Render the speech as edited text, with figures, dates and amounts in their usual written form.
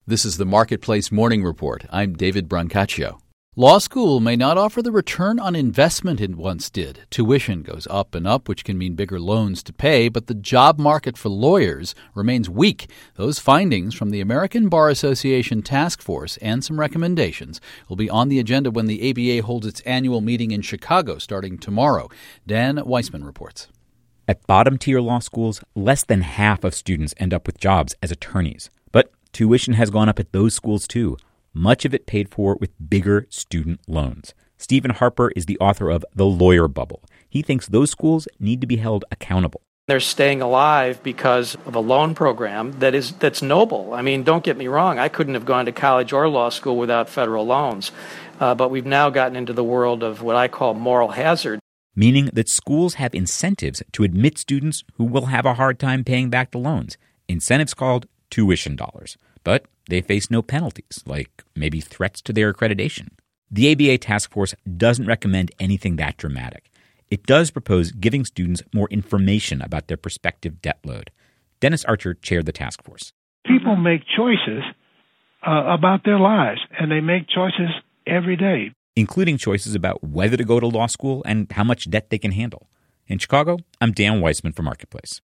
This is the Marketplace Morning Report. I'm David Brancaccio. Law school may not offer the return on investment it once did. Tuition goes up and up, which can mean bigger loans to pay, but the job market for lawyers remains weak. Those findings from the American Bar Association Task Force and some recommendations will be on the agenda when the ABA holds its annual meeting in Chicago starting tomorrow. Dan Weissman reports. At bottom-tier law schools, less than half of students end up with jobs as attorneys. But tuition has gone up at those schools, too, much of it paid for with bigger student loans. Stephen Harper is the author of The Lawyer Bubble. He thinks those schools need to be held accountable. They're staying alive because of a loan program that's noble. I mean, don't get me wrong. I couldn't have gone to college or law school without federal loans. But we've now gotten into the world of what I call moral hazard. Meaning that schools have incentives to admit students who will have a hard time paying back the loans. Incentives called tuition dollars. But they face no penalties, like maybe threats to their accreditation. The ABA task force doesn't recommend anything that dramatic. It does propose giving students more information about their prospective debt load. Dennis Archer chaired the task force. People make choices about their lives, and they make choices every day, including choices about whether to go to law school and how much debt they can handle. In Chicago, I'm Dan Weissman for Marketplace.